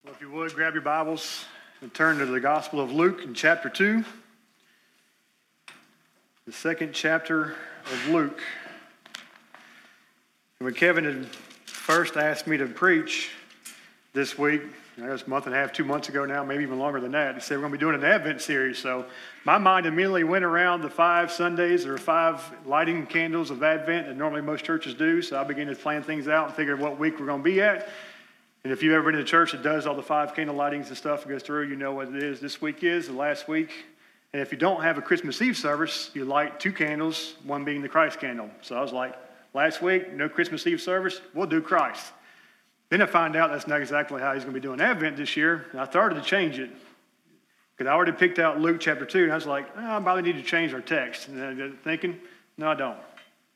Well, if you would, grab your Bibles and turn to the Gospel of Luke in chapter 2. The second chapter of Luke. When Kevin had first asked me to preach this week, I guess a month and a half, 2 months ago now, maybe even longer than that, he said we're going to be doing an Advent series. So my mind immediately went around the 5 Sundays or 5 lighting candles of Advent that normally most churches do. So I began to plan things out and figure what week we're going to be at. And if you've ever been to a church that does all the 5 candle lightings and stuff and goes through, you know what it is. This week is the last week. And if you don't have a Christmas Eve service, you light 2 candles, one being the Christ candle. So I was like, last week, no Christmas Eve service, we'll do Christ. Then I find out that's not exactly how he's going to be doing Advent this year. And I started to change it because I already picked out Luke chapter 2. And I was like, I probably need to change our text. And I got thinking, no, I don't.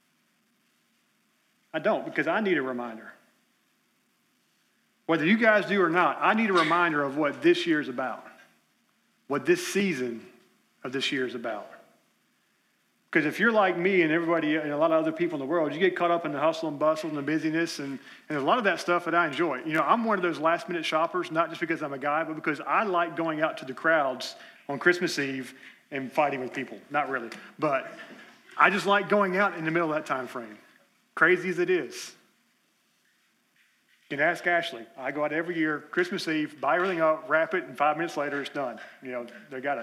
I don't, because I need a reminder. Whether you guys do or not, I need a reminder of what this year is about, what this season of this year is about. Because if you're like me and everybody and a lot of other people in the world, you get caught up in the hustle and bustle and the busyness and a lot of that stuff that I enjoy. You know, I'm one of those last-minute shoppers, not just because I'm a guy, but because I like going out to the crowds on Christmas Eve and fighting with people. Not really, but I just like going out in the middle of that time frame, crazy as it is. You can ask Ashley. I go out every year, Christmas Eve, buy everything up, wrap it, and 5 minutes later, it's done. You know, they got it.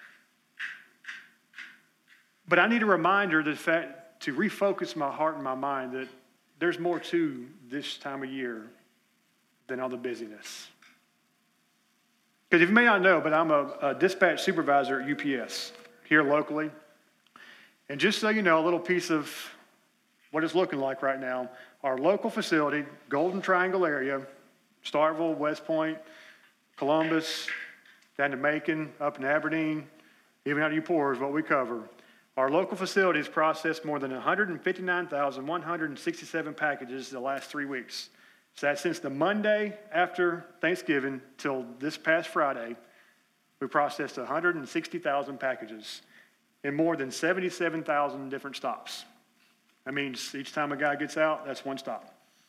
But I need a reminder the fact to refocus my heart and my mind that there's more to this time of year than all the busyness. Because if you may not know, but I'm a dispatch supervisor at UPS here locally. And just so you know, a little piece of what it's looking like right now, our local facility, Golden Triangle area, Starkville, West Point, Columbus, down to Macon, up in Aberdeen, even out of Eupora is what we cover. Our local facilities processed more than 159,167 packages the last 3 weeks. So that's since the Monday after Thanksgiving till this past Friday, we processed 160,000 packages in more than 77,000 different stops. That means each time a guy gets out, that's one stop.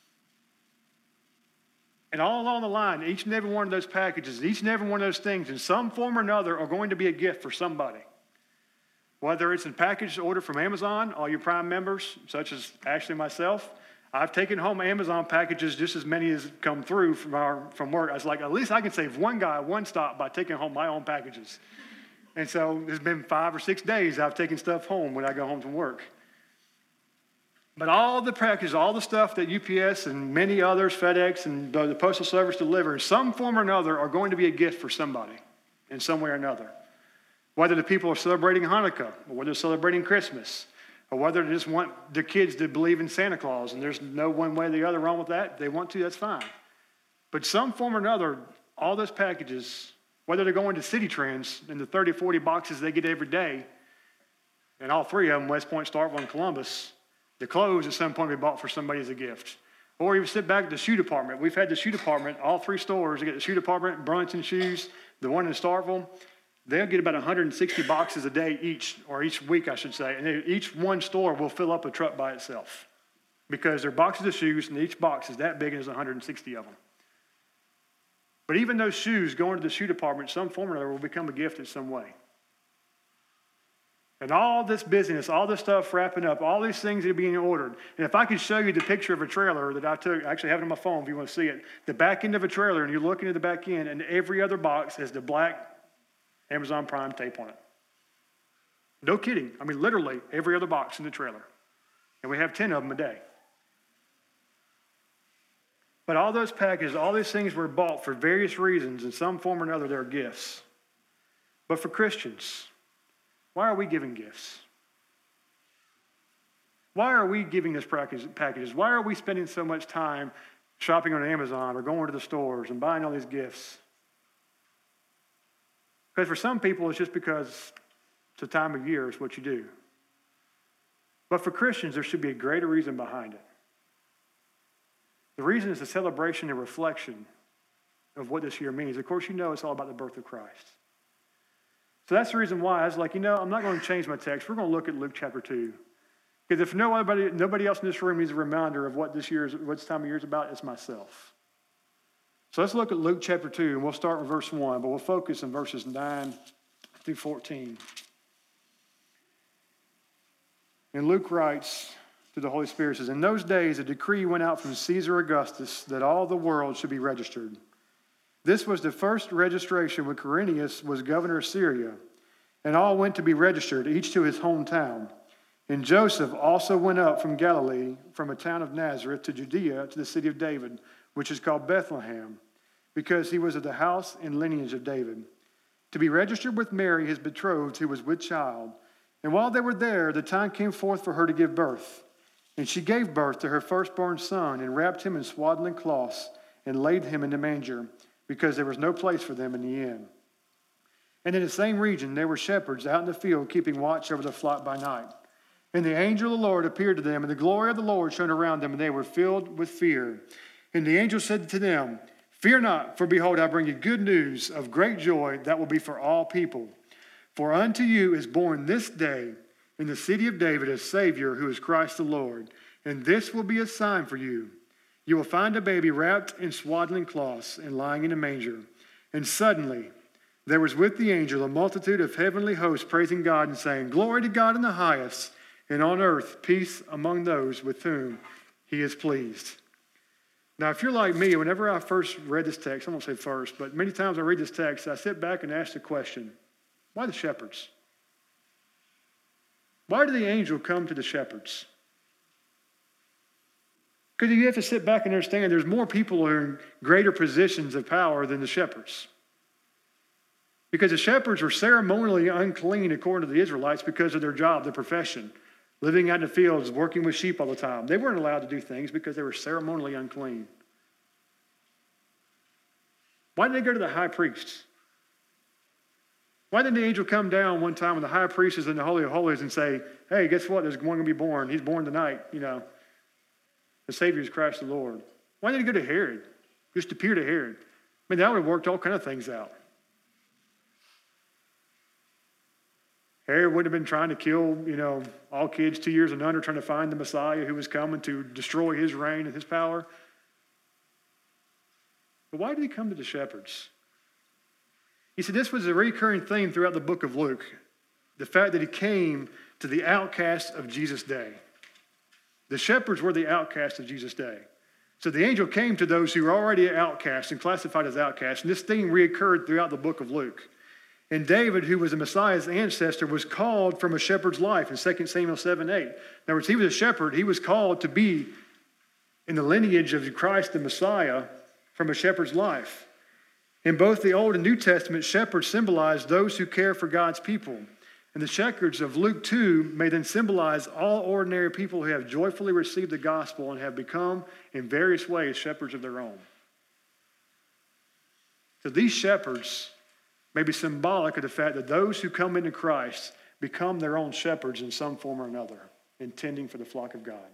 And all along the line, each and every one of those packages, each and every one of those things, in some form or another, are going to be a gift for somebody. Whether it's a package order from Amazon, all your Prime members, such as Ashley and myself, I've taken home Amazon packages just as many as come through from work. I was like, at least I can save one guy one stop by taking home my own packages. And so it's been 5 or 6 days I've taken stuff home when I go home from work. But all the packages, all the stuff that UPS and many others, FedEx and the Postal Service deliver, in some form or another, are going to be a gift for somebody in some way or another. Whether the people are celebrating Hanukkah, or whether they're celebrating Christmas, or whether they just want their kids to believe in Santa Claus, and there's no one way or the other wrong with that. If they want to, that's fine. But some form or another, all those packages, whether they're going to City Trends in the 30 or 40 boxes they get every day, and all 3 of them, West Point, Starkville, and Columbus, the clothes at some point we bought for somebody as a gift. Or even sit back at the shoe department. We've had the shoe department, all 3 stores. You get the shoe department, Brunson Shoes, the one in Starkville. They'll get about 160 boxes a day each, or each week, I should say. And each one store will fill up a truck by itself because they're boxes of shoes, and each box is that big and there's 160 of them. But even those shoes going to the shoe department, some form or other, will become a gift in some way. And all this business, all this stuff wrapping up, all these things that are being ordered. And if I could show you the picture of a trailer that I took, I actually have it on my phone if you want to see it, the back end of a trailer, and you're looking at the back end, and every other box has the black Amazon Prime tape on it. No kidding. I mean, literally every other box in the trailer. And we have 10 of them a day. But all those packages, all these things were bought for various reasons. In some form or another, they're gifts. But for Christians, why are we giving gifts? Why are we giving these packages? Why are we spending so much time shopping on Amazon or going to the stores and buying all these gifts? Because for some people, it's just because it's a time of year, it's what you do. But for Christians, there should be a greater reason behind it. The reason is a celebration and reflection of what this year means. Of course, you know it's all about the birth of Christ. So that's the reason why I was like, I'm not going to change my text. We're going to look at Luke chapter 2. Because if nobody else in this room needs a reminder of what this time of year is about, it's myself. So let's look at Luke chapter 2, and we'll start with verse 1, but we'll focus on verses 9 through 14. And Luke writes through the Holy Spirit, says, "In those days a decree went out from Caesar Augustus that all the world should be registered. This was the first registration when Quirinius was governor of Syria, and all went to be registered, each to his hometown. And Joseph also went up from Galilee, from a town of Nazareth to Judea, to the city of David, which is called Bethlehem, because he was of the house and lineage of David, to be registered with Mary, his betrothed, who was with child. And while they were there, the time came forth for her to give birth. And she gave birth to her firstborn son, and wrapped him in swaddling cloths, and laid him in the manger, because there was no place for them in the inn. And in the same region there were shepherds out in the field, keeping watch over the flock by night. And the angel of the Lord appeared to them, and the glory of the Lord shone around them, and they were filled with fear. And the angel said to them, 'Fear not, for behold, I bring you good news of great joy that will be for all people. For unto you is born this day in the city of David a Savior, who is Christ the Lord. And this will be a sign for you. You will find a baby wrapped in swaddling cloths and lying in a manger.' And suddenly there was with the angel a multitude of heavenly hosts praising God and saying, 'Glory to God in the highest, and on earth peace among those with whom he is pleased.'" Now, if you're like me, whenever I first read this text, I won't say first, but many times I read this text, I sit back and ask the question, why the shepherds? Why did the angel come to the shepherds? Because you have to sit back and understand there's more people who are in greater positions of power than the shepherds. Because the shepherds were ceremonially unclean according to the Israelites because of their job, their profession, living out in the fields, working with sheep all the time. They weren't allowed to do things because they were ceremonially unclean. Why did they go to the high priest? Why didn't the angel come down one time when the high priest is in the Holy of Holies and say, "Hey, guess what? There's one going to be born. He's born tonight, The Savior is Christ the Lord." Why did he go to Herod? Just appear to Herod. I mean, that would have worked all kind of things out. Herod would have been trying to kill, all kids 2 years and under, trying to find the Messiah who was coming to destroy his reign and his power. But why did he come to the shepherds? You see, this was a recurring theme throughout the book of Luke. The fact that he came to the outcasts of Jesus' day. The shepherds were the outcasts of Jesus' day. So the angel came to those who were already outcasts and classified as outcasts. And this theme reoccurred throughout the book of Luke. And David, who was the Messiah's ancestor, was called from a shepherd's life in 2 Samuel 7:8. In other words, he was a shepherd. He was called to be in the lineage of Christ the Messiah from a shepherd's life. In both the Old and New Testament, shepherds symbolize those who care for God's people. And the shepherds of Luke 2 may then symbolize all ordinary people who have joyfully received the gospel and have become, in various ways, shepherds of their own. So these shepherds may be symbolic of the fact that those who come into Christ become their own shepherds in some form or another, intending for the flock of God.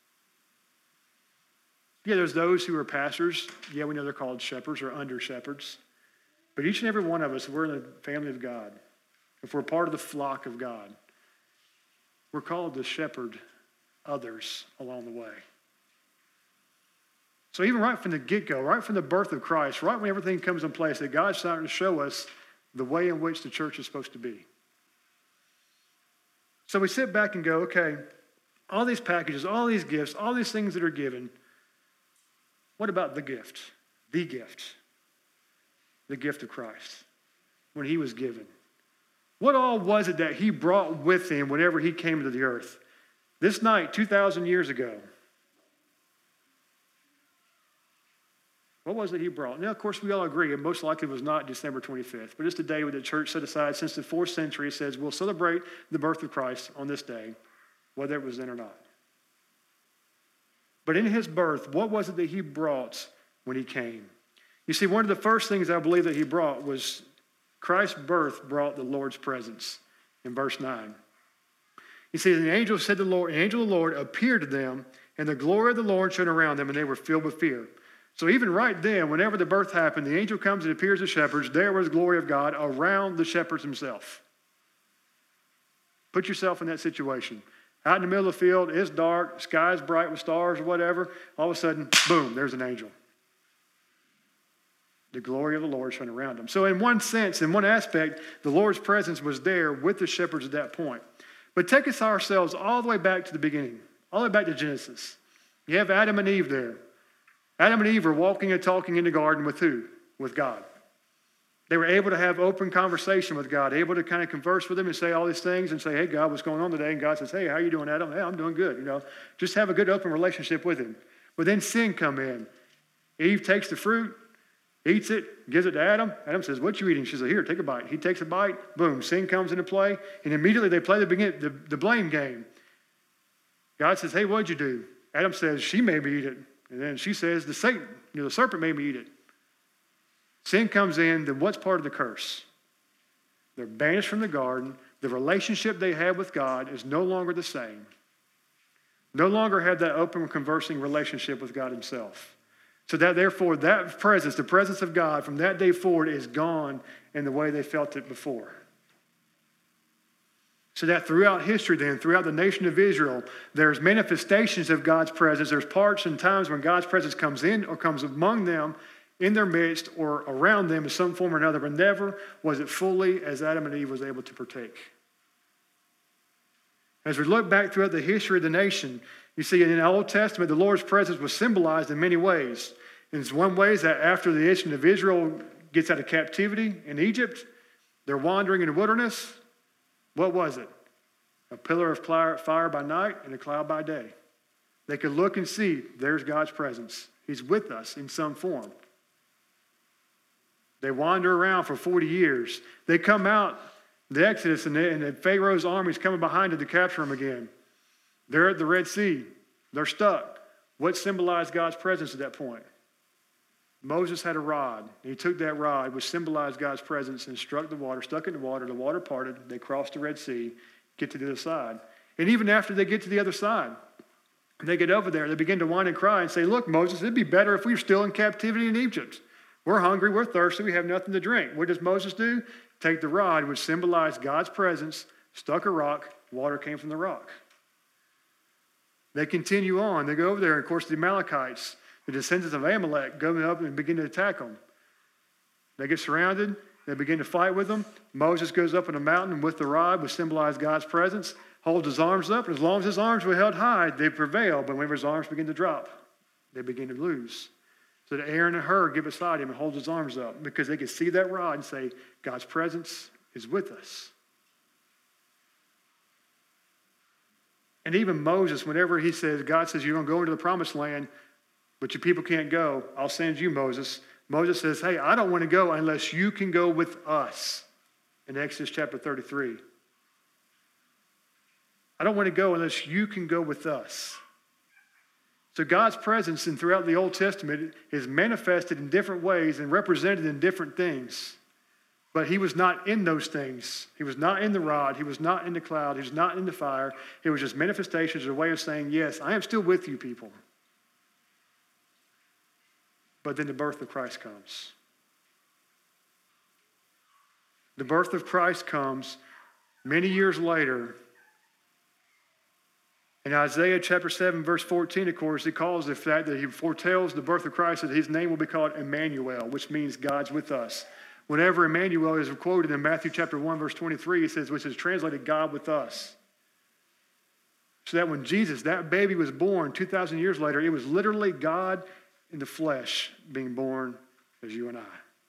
Yeah, there's those who are pastors. Yeah, we know they're called shepherds or under shepherds. But each and every one of us, we're in the family of God. If we're part of the flock of God, we're called to shepherd others along the way. So even right from the get-go, right from the birth of Christ, right when everything comes in place, that God's starting to show us the way in which the church is supposed to be. So we sit back and go, okay, all these packages, all these gifts, all these things that are given, what about the gift? The gift. The gift of Christ, when he was given. What all was it that he brought with him whenever he came to the earth? This night, 2,000 years ago, what was it he brought? Now, of course, we all agree it most likely was not December 25th, but it's the day that the church set aside since the 4th century. It says we'll celebrate the birth of Christ on this day, whether it was then or not. But in his birth, what was it that he brought when he came? You see, one of the first things I believe that he brought was Christ's birth brought the Lord's presence in verse 9. You see, the angel said to the Lord, an angel of the Lord appeared to them, and the glory of the Lord shone around them, and they were filled with fear. So even right then, whenever the birth happened, the angel comes and appears to shepherds. There was the glory of God around the shepherds himself. Put yourself in that situation. Out in the middle of the field, it's dark, sky's bright with stars or whatever. All of a sudden, boom, there's an angel. The glory of the Lord shone around them. So in one sense, in one aspect, the Lord's presence was there with the shepherds at that point. But take us ourselves all the way back to the beginning, all the way back to Genesis. You have Adam and Eve there. Adam and Eve are walking and talking in the garden with who? With God. They were able to have open conversation with God, able to kind of converse with him and say all these things and say, hey, God, what's going on today? And God says, hey, how you doing, Adam? Hey, I'm doing good. Just have a good open relationship with him. But then sin come in. Eve takes the fruit, eats it, gives it to Adam. Adam says, what you eating? She says, here, take a bite. He takes a bite. Boom, sin comes into play. And immediately they play the blame game. God says, hey, what'd you do? Adam says, she made me eat it. And then she says, the serpent made me eat it. Sin comes in, then what's part of the curse? They're banished from the garden. The relationship they had with God is no longer the same. No longer have that open conversing relationship with God himself. So that therefore that presence, the presence of God from that day forward is gone in the way they felt it before. So that throughout history then, throughout the nation of Israel, there's manifestations of God's presence. There's parts and times when God's presence comes in or comes among them, in their midst or around them in some form or another, but never was it fully as Adam and Eve was able to partake. As we look back throughout the history of the nation, you see in the Old Testament, the Lord's presence was symbolized in many ways. And it's one way is that after the nation of Israel gets out of captivity in Egypt, they're wandering in the wilderness. What was it? A pillar of fire by night and a cloud by day. They could look and see, there's God's presence. He's with us in some form. They wander around for 40 years. They come out, the Exodus, and the Pharaoh's army is coming behind them to capture them again. They're at the Red Sea. They're stuck. What symbolized God's presence at that point? Moses had a rod. He took that rod, which symbolized God's presence, and struck the water, stuck it in the water parted, they crossed the Red Sea, get to the other side. And even after they get to the other side, they get over there, they begin to whine and cry and say, look, Moses, it'd be better if we were still in captivity in Egypt. We're hungry, we're thirsty, we have nothing to drink. What does Moses do? Take the rod, which symbolized God's presence, stuck a rock, water came from the rock. They continue on. They go over there, and of course, the Amalekites, the descendants of Amalek, go up and begin to attack them. They get surrounded. They begin to fight with them. Moses goes up on a mountain with the rod, which symbolized God's presence, holds his arms up, and as long as his arms were held high, they prevail. But whenever his arms begin to drop, they begin to lose. So that Aaron and Hur get beside him and hold his arms up because they can see that rod and say, God's presence is with us. And even Moses, whenever he says, God says, you're going to go into the promised land, but your people can't go, I'll send you, Moses. Moses says, hey, I don't want to go unless you can go with us. In Exodus chapter 33. I don't want to go unless you can go with us. So God's presence throughout the Old Testament is manifested in different ways and represented in different things. But he was not in those things. He was not in the rod. He was not in the cloud. He was not in the fire. It was just manifestations, a way of saying, yes, I am still with you people. But then the birth of Christ comes. The birth of Christ comes many years later. In Isaiah chapter 7, verse 14, of course, he calls the fact that he foretells the birth of Christ that his name will be called Emmanuel, which means God's with us. Whenever Emmanuel is quoted in Matthew chapter 1, verse 23, it says, which is translated God with us. So that when Jesus, that baby was born 2,000 years later, it was literally God in the flesh being born as you and I.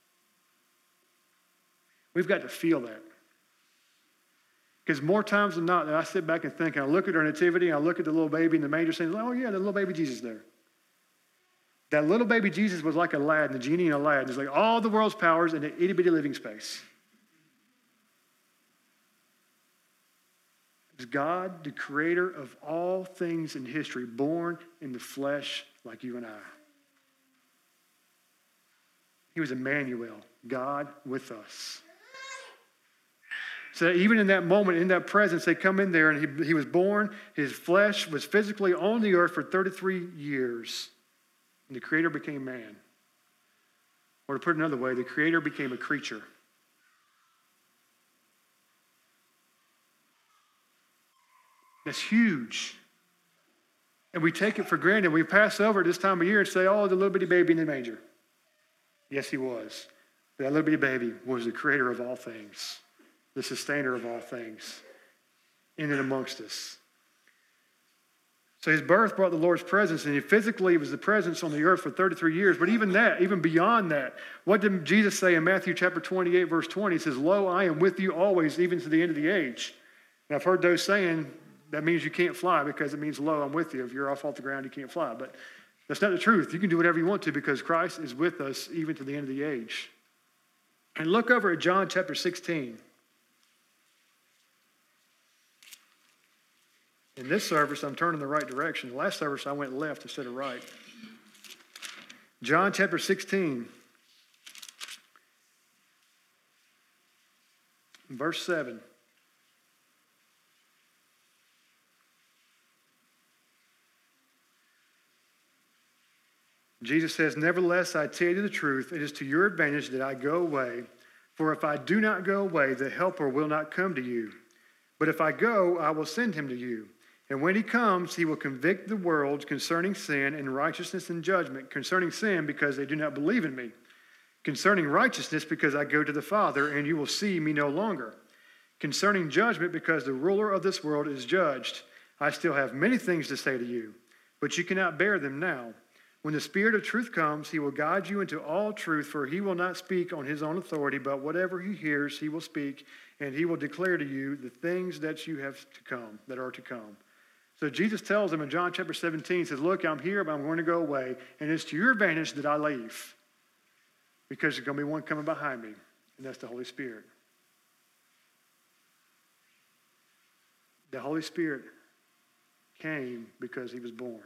We've got to feel that. Because more times than not, I sit back and think, and I look at our nativity, and I look at the little baby in the manger saying, oh yeah, the little baby Jesus there. That little baby Jesus was like Aladdin, the genie in Aladdin. It's like all the world's powers in an itty-bitty living space. It's God, the creator of all things in history, born in the flesh like you and I. He was Emmanuel, God with us. So even in that moment, in that presence, they come in there and he was born. His flesh was physically on the earth for 33 years. And the Creator became man. Or to put it another way, the Creator became a creature. That's huge. And we take it for granted. We pass over it this time of year and say, oh, the little bitty baby in the manger. Yes, he was. But that little bitty baby was the creator of all things, the sustainer of all things, in and amongst us. So his birth brought the Lord's presence, and physically it was the presence on the earth for 33 years. But even that, even beyond that, what did Jesus say in Matthew chapter 28, verse 20? He says, "Lo, I am with you always, even to the end of the age." And I've heard those saying, that means you can't fly because it means, "Lo, I'm with you." If you're off the ground, you can't fly. But that's not the truth. You can do whatever you want to because Christ is with us even to the end of the age. And look over at John chapter 16. In this service, I'm turning the right direction. The last service, I went left instead of right. John chapter 16, verse 7. Jesus says, "Nevertheless, I tell you the truth, it is to your advantage that I go away. For if I do not go away, the Helper will not come to you. But if I go, I will send him to you. And when he comes, he will convict the world concerning sin and righteousness and judgment. Concerning sin, because they do not believe in me. Concerning righteousness, because I go to the Father, and you will see me no longer. Concerning judgment, because the ruler of this world is judged. I still have many things to say to you, but you cannot bear them now. When the Spirit of truth comes, he will guide you into all truth, for he will not speak on his own authority, but whatever he hears, he will speak, and he will declare to you the things that you have to come, that are to come." So Jesus tells them in John chapter 17, he says, "Look, I'm here, but I'm going to go away, and it's to your advantage that I leave, because there's going to be one coming behind me, and that's the Holy Spirit." The Holy Spirit came because he was born.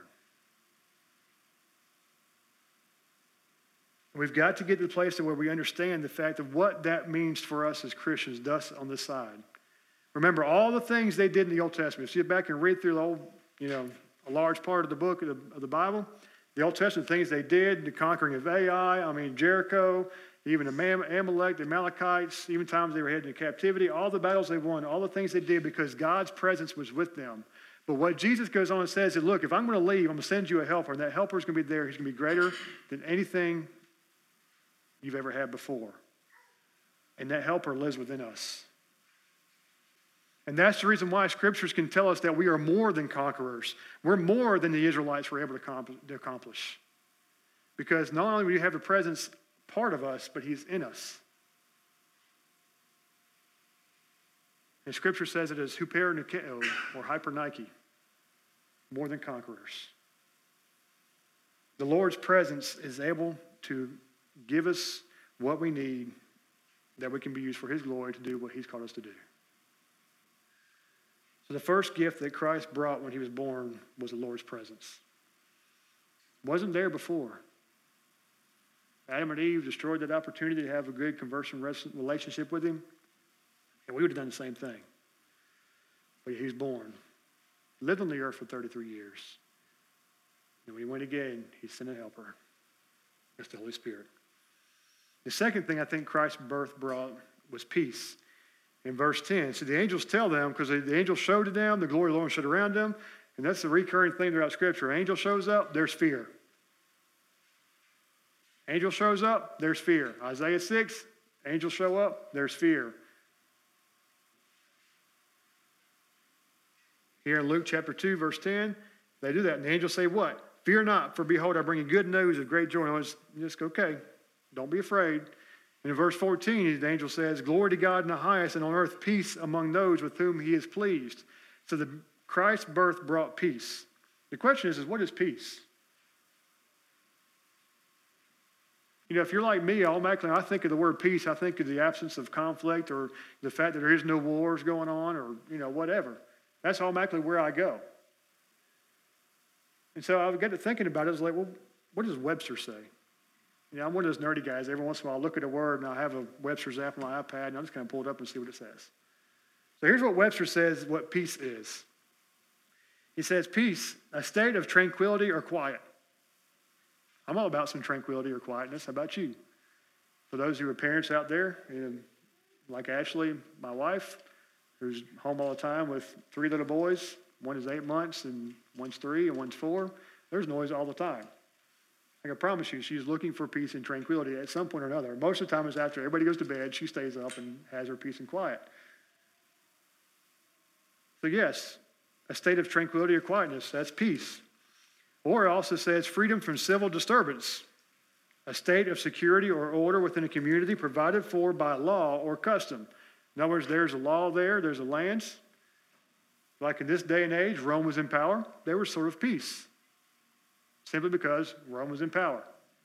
We've got to get to the place where we understand the fact of what that means for us as Christians, thus on this side. Remember all the things they did in the Old Testament. Sit back and read through the old, a large part of the book of the Bible. The Old Testament things they did, the conquering of Ai, Jericho, even Amalek, the Amalekites, even times they were headed into captivity, all the battles they won, all the things they did because God's presence was with them. But what Jesus goes on and says is, look, if I'm going to leave, I'm going to send you a helper, and that helper is going to be there. He's going to be greater than anything you've ever had before. And that helper lives within us. And that's the reason why scriptures can tell us that we are more than conquerors. We're more than the Israelites were able to accomplish. Because not only do we have the presence part of us, but he's in us. And scripture says it is huper nikeo, or hyper Nike, more than conquerors. The Lord's presence is able to give us what we need that we can be used for his glory to do what he's called us to do. So the first gift that Christ brought when he was born was the Lord's presence. It wasn't there before. Adam and Eve destroyed that opportunity to have a good conversing relationship with him, and we would have done the same thing. But he was born, lived on the earth for 33 years. And when he went again, he sent a helper. That's the Holy Spirit. The second thing I think Christ's birth brought was peace. In verse 10, so the angels tell them, because the angel showed to them, the glory of the Lord showed around them, and that's the recurring thing throughout Scripture. Angel shows up, there's fear. Angel shows up, there's fear. Isaiah 6, angels show up, there's fear. Here in Luke chapter 2, verse 10, they do that. And the angels say what? "Fear not, for behold, I bring you good news of great joy." And just okay, don't be afraid. And in verse 14, the angel says, "Glory to God in the highest, and on earth peace among those with whom he is pleased." So Christ's birth brought peace. The question is what is peace? If you're like me, automatically I think of the word peace, I think of the absence of conflict or the fact that there is no wars going on or, whatever. That's automatically where I go. And so I got to thinking about it. I was like, well, what does Webster say? I'm one of those nerdy guys. Every once in a while, I'll look at a word, and I have a Webster's app on my iPad, and I'm just going to pull it up and see what it says. So here's what Webster says what peace is. He says, peace, a state of tranquility or quiet. I'm all about some tranquility or quietness. How about you? For those who are parents out there, like Ashley, my wife, who's home all the time with 3 little boys. One is 8 months, and one's 3, and one's 4. There's noise all the time. I can promise you, she's looking for peace and tranquility at some point or another. Most of the time it's after everybody goes to bed, she stays up and has her peace and quiet. So yes, a state of tranquility or quietness, that's peace. Or it also says freedom from civil disturbance, a state of security or order within a community provided for by law or custom. In other words, there's a law there's a land. Like in this day and age, Rome was in power. There was sort of peace, simply because Rome was in power.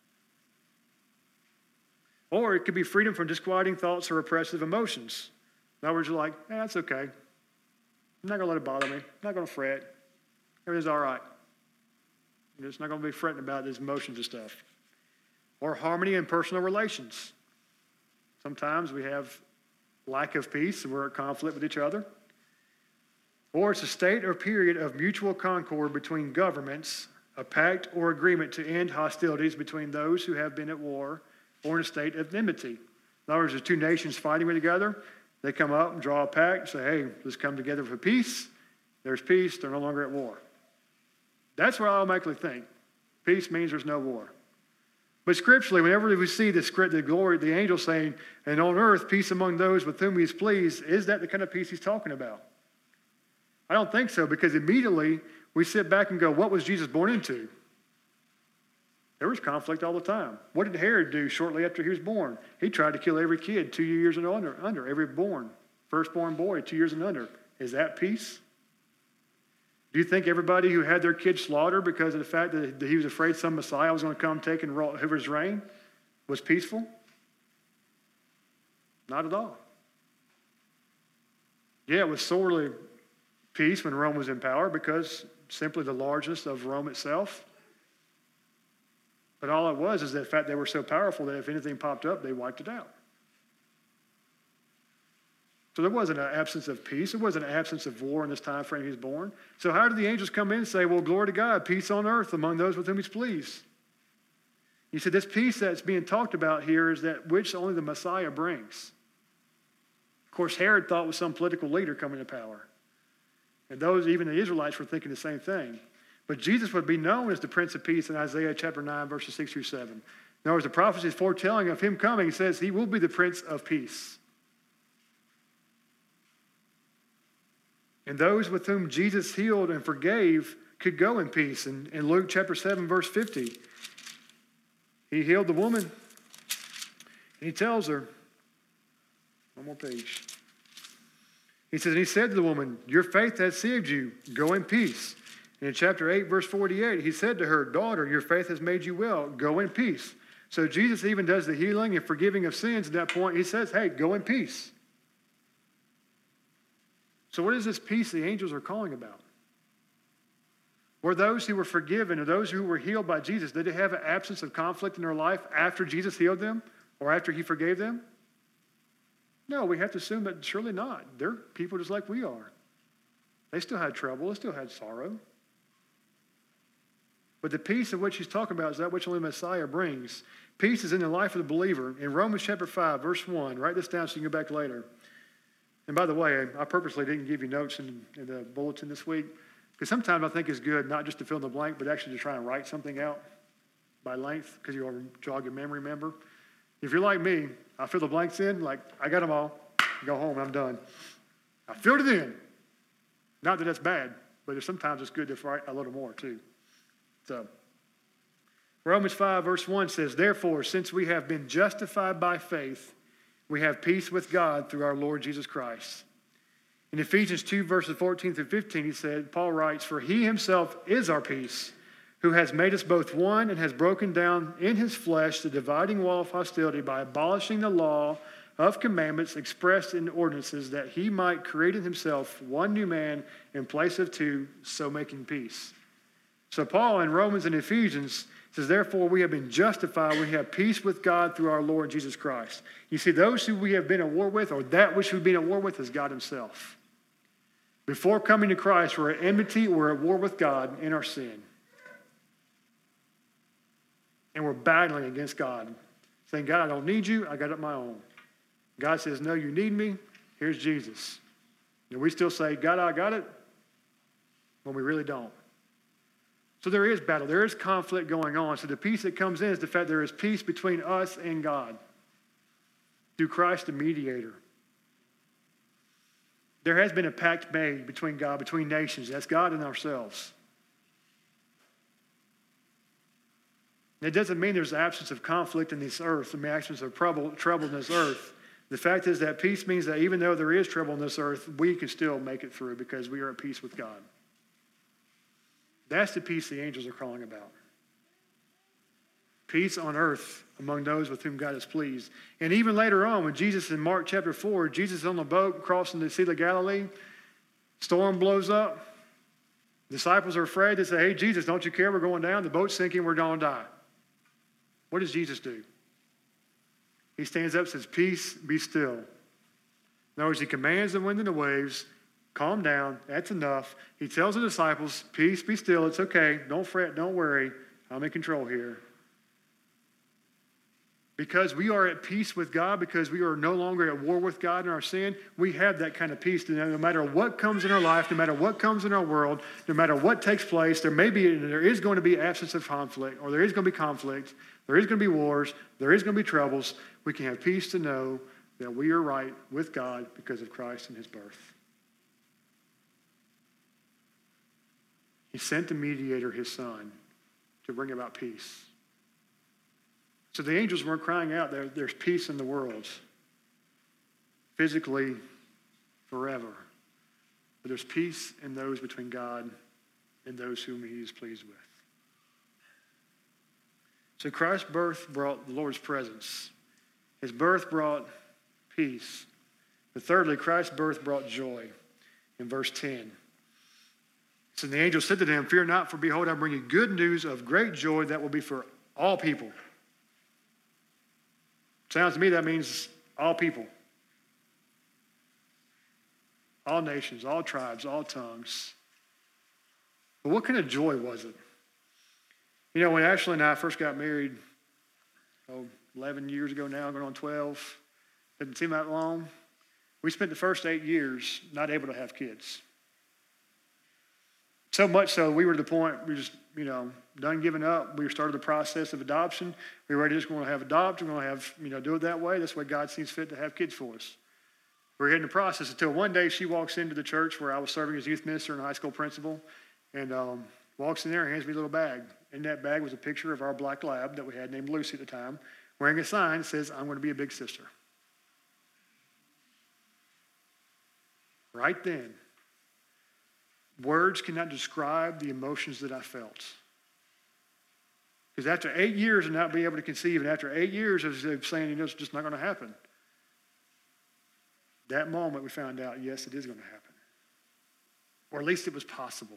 Or it could be freedom from disquieting thoughts or oppressive emotions. In other words, you're like, that's okay. I'm not going to let it bother me. I'm not going to fret. Everything's all right. I'm just not going to be fretting about these emotions and stuff. Or harmony in personal relations. Sometimes we have lack of peace and we're at conflict with each other. Or it's a state or period of mutual concord between governments, a pact or agreement to end hostilities between those who have been at war or in a state of enmity. In other words, there's two nations fighting together. They come up and draw a pact, say, hey, let's come together for peace. There's peace. They're no longer at war. That's what I automatically think. Peace means there's no war. But scripturally, whenever we see the glory, the angel saying, and on earth, peace among those with whom he is pleased, is that the kind of peace he's talking about? I don't think so, because immediately we sit back and go, what was Jesus born into? There was conflict all the time. What did Herod do shortly after he was born? He tried to kill every kid 2 years and under, every firstborn boy 2 years and under. Is that peace? Do you think everybody who had their kids slaughtered because of the fact that he was afraid some Messiah was going to come take and over his reign was peaceful? Not at all. Yeah, it was sorely peace when Rome was in power because simply the largest of Rome itself. But all it was is the fact they were so powerful that if anything popped up, they wiped it out. So there wasn't an absence of peace. There wasn't an absence of war in this time frame he was born. So how did the angels come in and say, well, glory to God, peace on earth among those with whom he's pleased? He said this peace that's being talked about here is that which only the Messiah brings. Of course, Herod thought it was some political leader coming to power. And those, even the Israelites, were thinking the same thing. But Jesus would be known as the Prince of Peace in Isaiah chapter 9, verses 6 through 7. In other words, the prophecy is foretelling of him coming. He says he will be the Prince of Peace. And those with whom Jesus healed and forgave could go in peace. In Luke chapter 7, verse 50, he healed the woman. And he tells her, one more page. He says, and he said to the woman, your faith has saved you. Go in peace. And in chapter 8, verse 48, he said to her, daughter, your faith has made you well. Go in peace. So Jesus even does the healing and forgiving of sins at that point. He says, hey, go in peace. So what is this peace the angels are calling about? Were those who were forgiven or those who were healed by Jesus, did they have an absence of conflict in their life after Jesus healed them or after he forgave them? No, we have to assume that surely not. They're people just like we are. They still had trouble. They still had sorrow. But the peace of which he's talking about is that which only Messiah brings. Peace is in the life of the believer. In Romans chapter 5, verse 1, write this down so you can go back later. And by the way, I purposely didn't give you notes in the bulletin this week, because sometimes I think it's good not just to fill in the blank, but actually to try and write something out by length, because you'll jog your memory, remember? If you're like me, I fill the blanks in, like, I got them all. Go home, I'm done. I filled it in. Not that that's bad, but sometimes it's good to write a little more too. So, Romans 5, verse 1 says, therefore, since we have been justified by faith, we have peace with God through our Lord Jesus Christ. In Ephesians 2, verses 14 through 15, Paul writes, for he himself is our peace, who has made us both one and has broken down in his flesh the dividing wall of hostility by abolishing the law of commandments expressed in ordinances, that he might create in himself one new man in place of two, so making peace. So Paul in Romans and Ephesians says, therefore we have been justified, we have peace with God through our Lord Jesus Christ. You see, those who we have been at war with, or that which we've been at war with, is God himself. Before coming to Christ, we're at enmity, we're at war with God in our sin. And we're battling against God, saying, God, I don't need you, I got it on my own. God says, no, you need me, here's Jesus. And we still say, God, I got it, when we really don't. So there is battle. There is conflict going on. So the peace that comes in is the fact there is peace between us and God through Christ, the mediator. There has been a pact made between God, between nations. That's God and ourselves. It doesn't mean there's absence of conflict in this earth, the absence of trouble in this earth. The fact is that peace means that even though there is trouble in this earth, we can still make it through because we are at peace with God. That's the peace the angels are calling about. Peace on earth among those with whom God is pleased. And even later on, when Jesus in Mark chapter 4, Jesus is on the boat crossing the Sea of Galilee, storm blows up. Disciples are afraid. They say, hey, Jesus, don't you care? We're going down. The boat's sinking. We're going to die. What does Jesus do? He stands up and says, peace, be still. In other words, he commands the wind and the waves, calm down, that's enough. He tells the disciples, peace, be still, it's okay, don't fret, don't worry, I'm in control here. Because we are at peace with God, because we are no longer at war with God in our sin, we have that kind of peace. No matter what comes in our life, no matter what comes in our world, no matter what takes place, there is going to be absence of conflict, or there is going to be conflict, there is going to be wars, there is going to be troubles. We can have peace to know that we are right with God because of Christ and his birth. He sent the mediator, his son, to bring about peace. So the angels weren't crying out, there's peace in the world, physically, forever. But there's peace in those between God and those whom he is pleased with. So Christ's birth brought the Lord's presence. His birth brought peace. But thirdly, Christ's birth brought joy. In verse 10. So the angel said to them, fear not, for behold, I bring you good news of great joy that will be for all people. Sounds to me that means all people. All nations, all tribes, all tongues. But what kind of joy was it? You know, when Ashley and I first got married, 11 years ago now, going on 12, didn't seem that long. We spent the first 8 years not able to have kids. So much so, we were to the point, we just, done giving up. We started the process of adoption. We were ready, just going to have adopt. We're going to have, do it that way. That's what God seems fit to have kids for us. We're in the process until one day she walks into the church where I was serving as youth minister and high school principal, and walks in there and hands me a little bag. In that bag was a picture of our black lab that we had named Lucy at the time, wearing a sign that says, I'm going to be a big sister. Right then, words cannot describe the emotions that I felt. Because after 8 years of not being able to conceive, and after 8 years of saying, it's just not going to happen, that moment we found out, yes, it is going to happen. Or at least it was possible.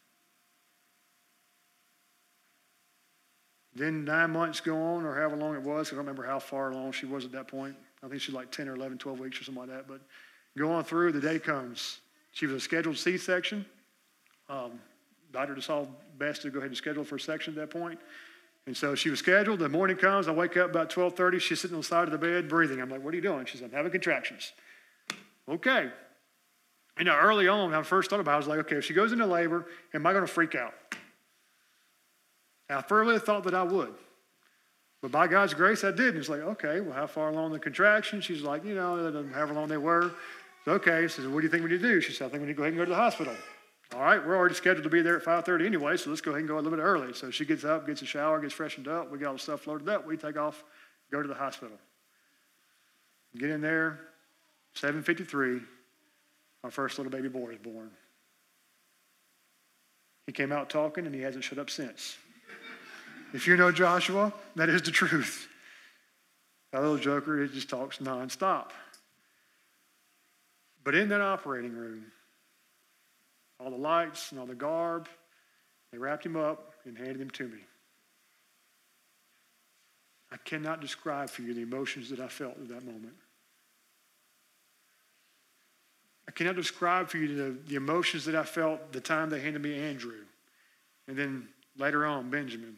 Then 9 months go on, or however long it was. I don't remember how far along she was at that point. I think she was like 10 or 11, 12 weeks or something like that. But going through, the day comes. She was a scheduled C-section. Doctor decided best to go ahead and schedule for a section at that point. And so she was scheduled. The morning comes. I wake up about 12:30. She's sitting on the side of the bed breathing. I'm like, what are you doing? She said, I'm having contractions. Okay. Early on, when I first thought about it, I was like, okay, if she goes into labor, am I going to freak out? And I firmly thought that I would. But by God's grace, I did. It's like, okay, well, how far along the contraction? She's like, however long they were. So, okay, so what do you think we need to do? She said, I think we need to go ahead and go to the hospital. All right, we're already scheduled to be there at 5:30 anyway, so let's go ahead and go a little bit early. So she gets up, gets a shower, gets freshened up. We got all the stuff loaded up. We take off, go to the hospital. Get in there, 7:53, our first little baby boy is born. He came out talking, and he hasn't shut up since. If you know Joshua, that is the truth. That little joker, he just talks nonstop. But in that operating room, all the lights and all the garb, they wrapped him up and handed him to me. I cannot describe for you the emotions that I felt at that moment. I cannot describe for you the emotions that I felt the time they handed me Andrew, and then later on, Benjamin.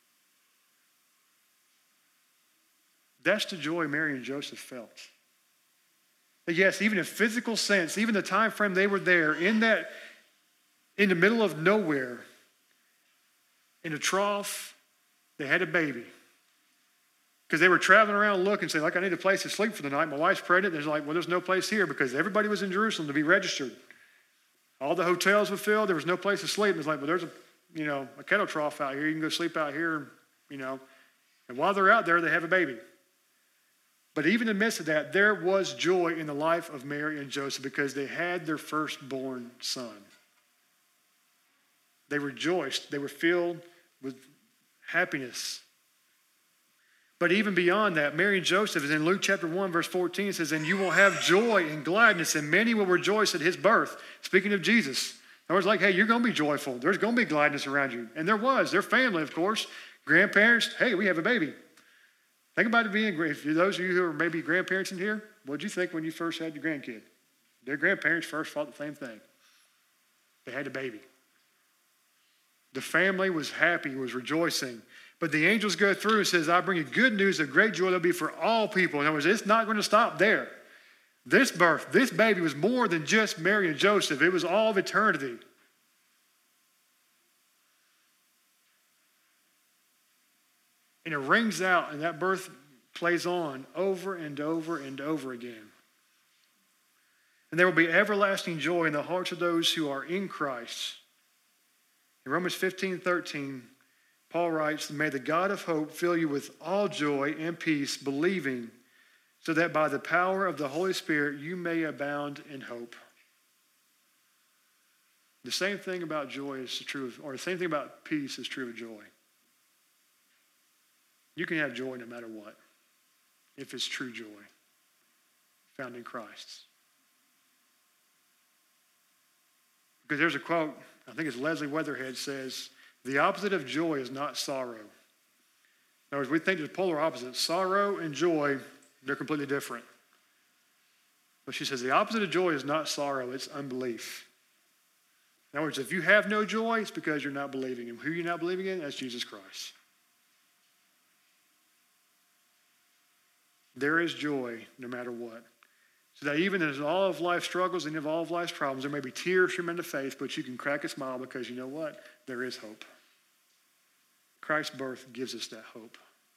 That's the joy Mary and Joseph felt. But yes, even in physical sense, even the time frame they were there, in the middle of nowhere, in a trough. They had a baby. Because they were traveling around looking, saying, like, I need a place to sleep for the night. My wife's pregnant. There's like, well, there's no place here because everybody was in Jerusalem to be registered. All the hotels were filled. There was no place to sleep. It's like, well, there's a kettle trough out here. You can go sleep out here, And while they're out there, they have a baby. But even in the midst of that, there was joy in the life of Mary and Joseph because they had their firstborn son. They rejoiced. They were filled with happiness. But even beyond that, Mary and Joseph, is in Luke chapter 1, verse 14, it says, and you will have joy and gladness, and many will rejoice at his birth. Speaking of Jesus. In other words, like, hey, you're going to be joyful. There's going to be gladness around you. And there was. Their family, of course. Grandparents, hey, we have a baby. Think about it being, if those of you who are maybe grandparents in here, what did you think when you first had your grandkid? Their grandparents first thought the same thing. They had a baby. The family was happy, was rejoicing. But the angels go through and says, I bring you good news of great joy that will be for all people. In other words, it's not going to stop there. This birth, this baby was more than just Mary and Joseph. It was all of eternity. And it rings out, and that birth plays on over and over and over again. And there will be everlasting joy in the hearts of those who are in Christ. In Romans 15:13, Paul writes, may the God of hope fill you with all joy and peace, believing, so that by the power of the Holy Spirit you may abound in hope. The same thing about joy is true, or the same thing about peace is true of joy. You can have joy no matter what, if it's true joy found in Christ. Because there's a quote, I think it's Leslie Weatherhead says, the opposite of joy is not sorrow. In other words, we think there's polar opposites. Sorrow and joy, they're completely different. But she says the opposite of joy is not sorrow, it's unbelief. In other words, if you have no joy, it's because you're not believing in. Who you're not believing in? That's Jesus Christ. There is joy no matter what. So that even in all of life's struggles and in all of life's problems, there may be tears from into faith, but you can crack a smile because you know what? There is hope. Christ's birth gives us that hope.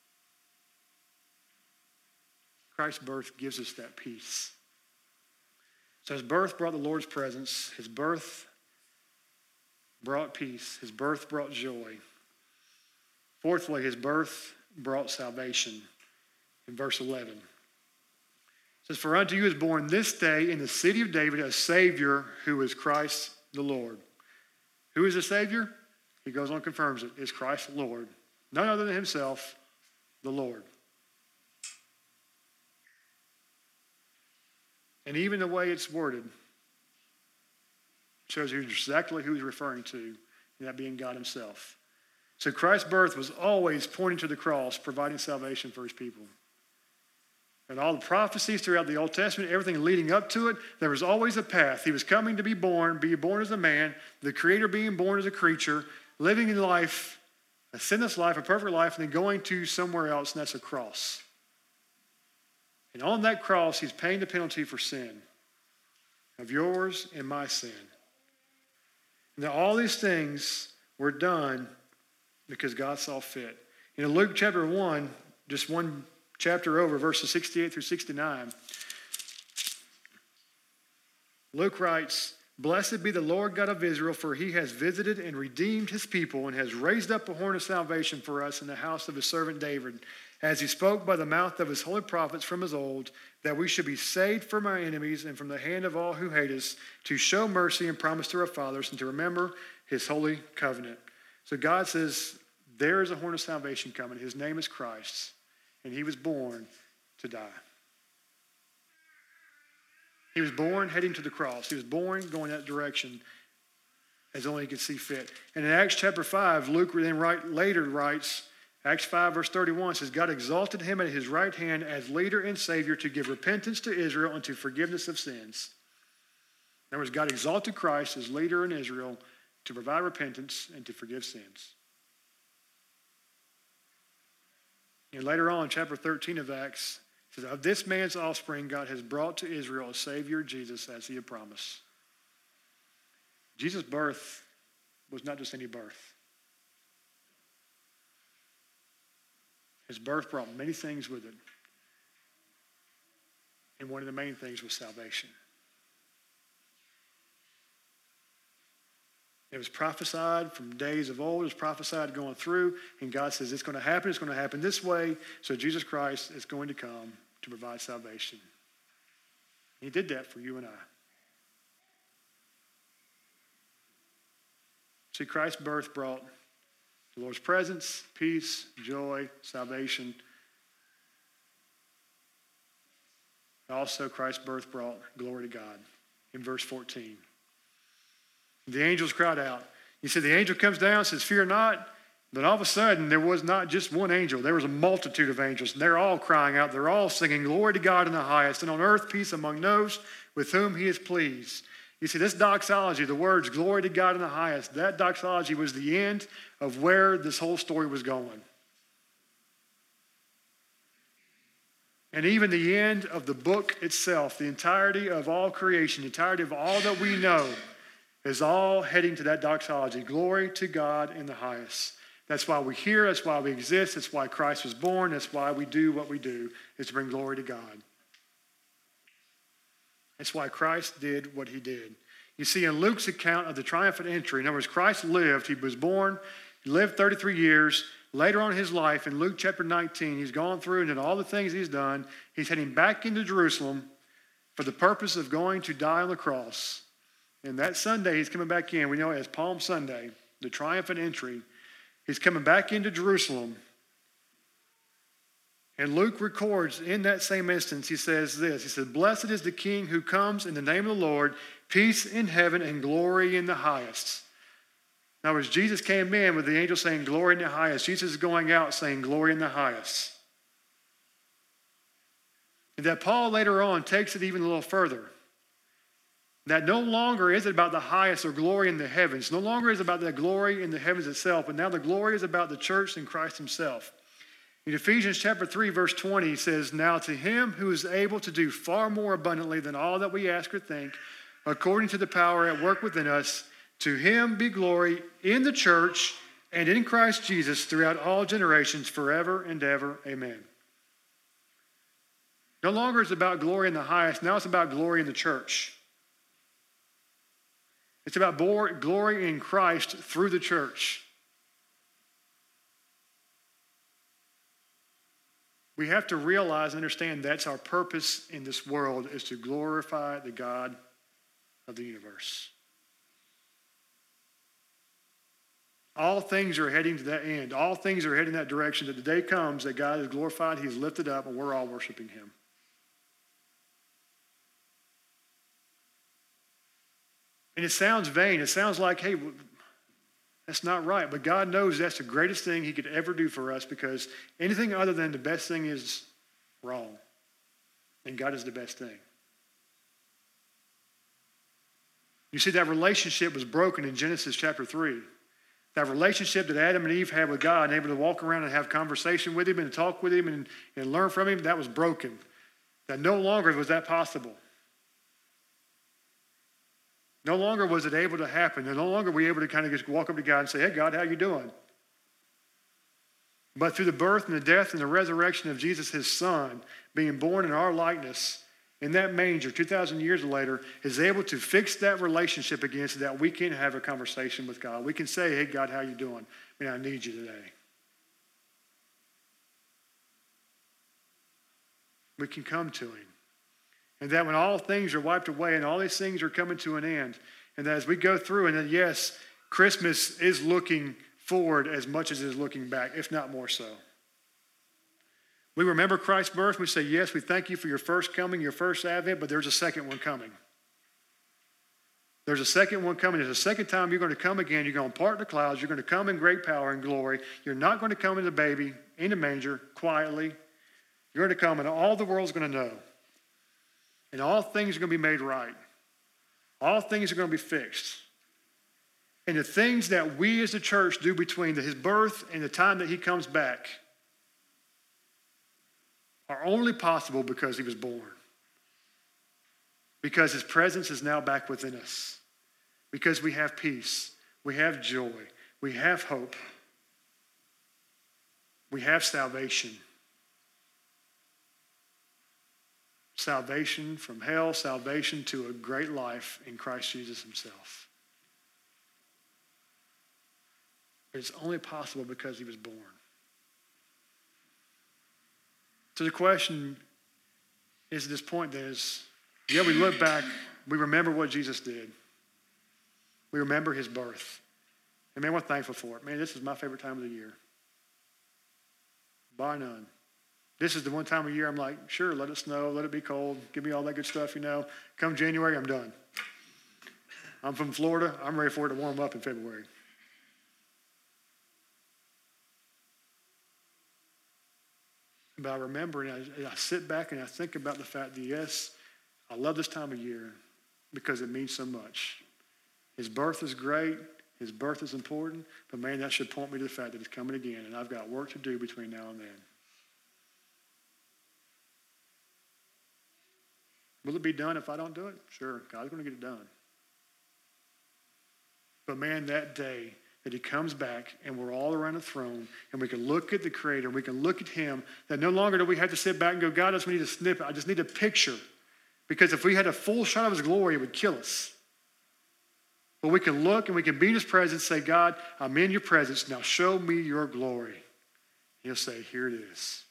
Christ's birth gives us that peace. So his birth brought the Lord's presence. His birth brought peace. His birth brought joy. Fourthly, his birth brought salvation. In verse 11. It says, for unto you is born this day in the city of David a Savior who is Christ the Lord. Who is the Savior? He goes on and confirms it. It's Christ the Lord. None other than himself, the Lord. And even the way it's worded shows you exactly who he's referring to, and that being God himself. So Christ's birth was always pointing to the cross, providing salvation for his people. And all the prophecies throughout the Old Testament, everything leading up to it, there was always a path. He was coming to be born as a man, the Creator being born as a creature, living in life, a sinless life, a perfect life, and then going to somewhere else, and that's a cross. And on that cross, he's paying the penalty for sin, of yours and my sin. And all these things were done because God saw fit. In Luke chapter 1, just one chapter over, verses 68 through 69, Luke writes, blessed be the Lord God of Israel, for he has visited and redeemed his people and has raised up a horn of salvation for us in the house of his servant David, as he spoke by the mouth of his holy prophets from of old, that we should be saved from our enemies and from the hand of all who hate us, to show mercy and promise to our fathers and to remember his holy covenant. So God says, there is a horn of salvation coming. His name is Christ. And he was born to die. He was born heading to the cross. He was born going that direction as only he could see fit. And in Acts chapter 5, Luke then later writes, Acts 5 verse 31 says, God exalted him at his right hand as leader and savior to give repentance to Israel and to forgiveness of sins. In other words, God exalted Christ as leader in Israel to provide repentance and to forgive sins. And later on, chapter 13 of Acts, it says, of this man's offspring, God has brought to Israel a Savior, Jesus, as he had promised. Jesus' birth was not just any birth. His birth brought many things with it. And one of the main things was salvation. It was prophesied from days of old. It was prophesied going through. And God says it's going to happen. It's going to happen this way. So Jesus Christ is going to come to provide salvation. He did that for you and I. See, Christ's birth brought the Lord's presence, peace, joy, salvation. Also, Christ's birth brought glory to God. In verse 14. The angels cried out. You see, the angel comes down and says, fear not. But all of a sudden, there was not just one angel. There was a multitude of angels. And they're all crying out. They're all singing, glory to God in the highest, and on earth peace among those with whom he is pleased. You see, this doxology, the words, glory to God in the highest, that doxology was the end of where this whole story was going. And even the end of the book itself, the entirety of all creation, the entirety of all that we know, is all heading to that doxology. Glory to God in the highest. That's why we're here. That's why we exist. That's why Christ was born. That's why we do what we do, is to bring glory to God. That's why Christ did what he did. You see, in Luke's account of the triumphant entry, in other words, Christ lived. He was born. He lived 33 years. Later on in his life, in Luke chapter 19, he's gone through and did all the things he's done. He's heading back into Jerusalem for the purpose of going to die on the cross. And that Sunday, he's coming back in. We know it as Palm Sunday, the triumphant entry. He's coming back into Jerusalem. And Luke records in that same instance, he says this. He says, blessed is the King who comes in the name of the Lord, peace in heaven and glory in the highest. In other words, Jesus came in with the angel saying glory in the highest. Jesus is going out saying glory in the highest. And that Paul later on takes it even a little further. That no longer is it about the highest or glory in the heavens. No longer is it about the glory in the heavens itself, but now the glory is about the church and Christ himself. In Ephesians chapter 3, verse 20, he says, now to him who is able to do far more abundantly than all that we ask or think, according to the power at work within us, to him be glory in the church and in Christ Jesus throughout all generations, forever and ever. Amen. No longer is it about glory in the highest. Now it's about glory in the church. It's about glory in Christ through the church. We have to realize and understand that's our purpose in this world, is to glorify the God of the universe. All things are heading to that end. All things are heading in that direction, that the day comes that God is glorified, he's lifted up, and we're all worshiping him. And it sounds vain. It sounds like, hey, that's not right. But God knows that's the greatest thing he could ever do for us, because anything other than the best thing is wrong. And God is the best thing. You see, that relationship was broken in Genesis chapter 3. That relationship that Adam and Eve had with God, and able to walk around and have conversation with him and talk with him and learn from him, that was broken. That no longer was that possible. No longer was it able to happen. No longer were we able to kind of just walk up to God and say, hey, God, how you doing? But through the birth and the death and the resurrection of Jesus, his son, being born in our likeness in that manger 2,000 years later, is able to fix that relationship again so that we can have a conversation with God. We can say, hey, God, how you doing? I need you today. We can come to him. And that when all things are wiped away and all these things are coming to an end, and that as we go through, and then yes, Christmas is looking forward as much as it is looking back, if not more so. We remember Christ's birth. We say, yes, we thank you for your first coming, your first advent, but there's a second one coming. There's a second one coming. There's a second time you're going to come again. You're going to part the clouds. You're going to come in great power and glory. You're not going to come in the baby, in the manger, quietly. You're going to come and all the world's going to know. And all things are going to be made right. All things are going to be fixed. And the things that we as the church do between his birth and the time that he comes back are only possible because he was born. Because his presence is now back within us. Because we have peace. We have joy. We have hope. We have salvation. Salvation from hell, salvation to a great life in Christ Jesus himself. But it's only possible because he was born. So the question is at this point is, yeah, we look back, we remember what Jesus did. We remember his birth. And man, we're thankful for it. Man, this is my favorite time of the year. Bar none. This is the one time of year I'm like, sure, let it snow, let it be cold, give me all that good stuff, you know. Come January, I'm done. I'm from Florida. I'm ready for it to warm up in February. But I remember, and I sit back and I think about the fact that, yes, I love this time of year because it means so much. His birth is great. His birth is important. But, man, that should point me to the fact that he's coming again, and I've got work to do between now and then. Will it be done if I don't do it? Sure, God's going to get it done. But, man, that day that he comes back and we're all around the throne and we can look at the Creator, we can look at him, that no longer do we have to sit back and go, God, I just need a snippet. I just need a picture. Because if we had a full shot of his glory, it would kill us. But we can look and we can be in his presence, say, God, I'm in your presence. Now show me your glory. He'll say, here it is.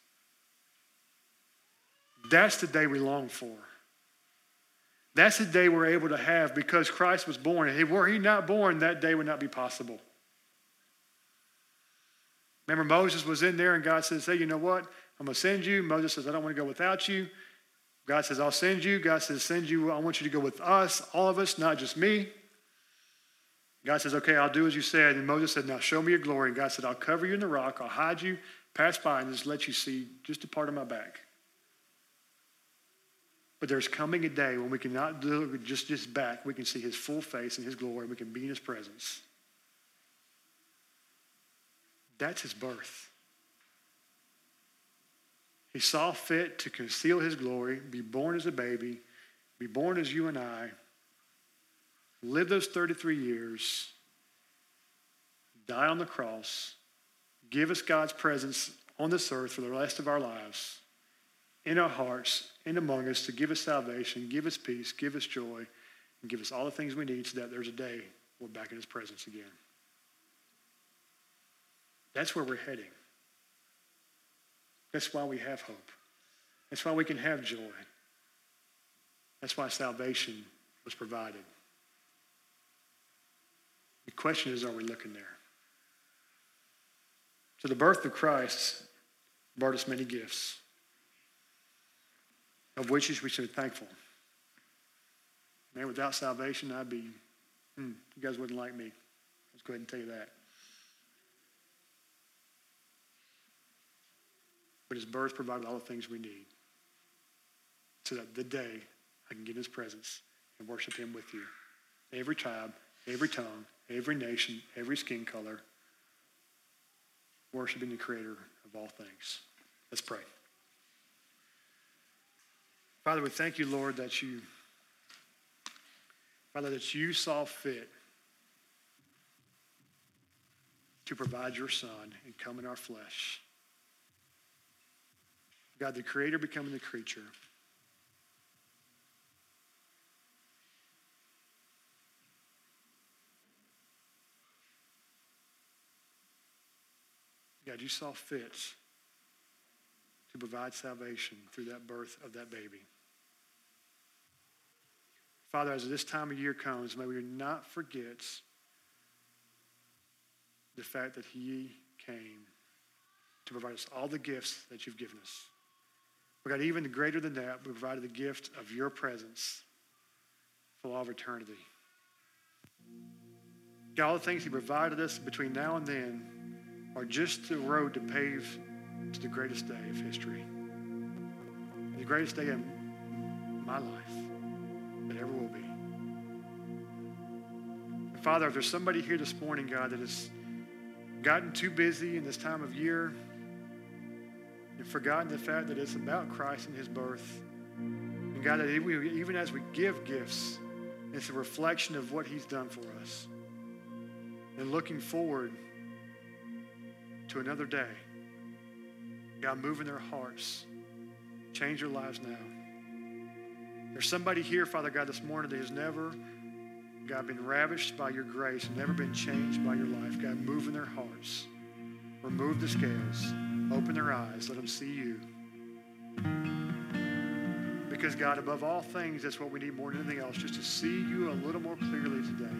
That's the day we long for. That's the day we're able to have because Christ was born. And were he not born, that day would not be possible. Remember, Moses was in there and God says, hey, you know what? I'm going to send you. Moses says, I don't want to go without you. God says, I'll send you. God says, send you. I want you to go with us, all of us, not just me. God says, okay, I'll do as you said. And Moses said, now show me your glory. And God said, I'll cover you in the rock. I'll hide you, pass by, and just let you see just a part of my back. But there's coming a day when we cannot look just his back. We can see his full face and his glory. We can be in his presence. That's his birth. He saw fit to conceal his glory, be born as a baby, be born as you and I, live those 33 years, die on the cross, give us God's presence on this earth for the rest of our lives, in our hearts, and among us, to give us salvation, give us peace, give us joy, and give us all the things we need so that there's a day we're back in his presence again. That's where we're heading. That's why we have hope. That's why we can have joy. That's why salvation was provided. The question is, are we looking there? So the birth of Christ brought us many gifts, of which we should be thankful. Man, without salvation, I'd be, you guys wouldn't like me. Let's go ahead and tell you that. But his birth provided all the things we need so that the day I can get in his presence and worship him with you. Every tribe, every tongue, every nation, every skin color, worshiping the Creator of all things. Let's pray. Father, we thank you, Lord, that you saw fit to provide your Son and come in our flesh. God, the Creator becoming the creature. God, you saw fit to provide salvation through that birth of that baby. Father, as this time of year comes, may we not forget the fact that he came to provide us all the gifts that you've given us. But God, even greater than that, we provided the gift of your presence for all of eternity. God, all the things he provided us between now and then are just the road to pave to the greatest day of history. The greatest day in my life that ever will be. And Father, if there's somebody here this morning, God, that has gotten too busy in this time of year and forgotten the fact that it's about Christ and his birth, and God, that even as we give gifts, it's a reflection of what he's done for us. And looking forward to another day God, move in their hearts. Change their lives now. There's somebody here, Father God, this morning that has never, God, been ravished by your grace and never been changed by your life. God, move in their hearts. Remove the scales. Open their eyes. Let them see you. Because, God, above all things, that's what we need more than anything else, just to see you a little more clearly today.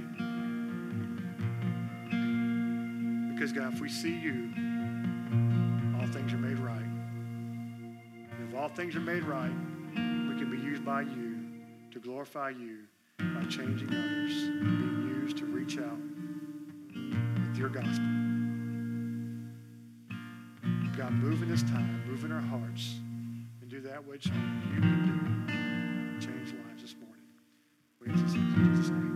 Because, God, if we see you, all things are made right. And if all things are made right, we can be used by you to glorify you by changing others, being used to reach out with your gospel. God, move in this time, move in our hearts, and do that which you can do. Change lives this morning. We ask this in Jesus' name.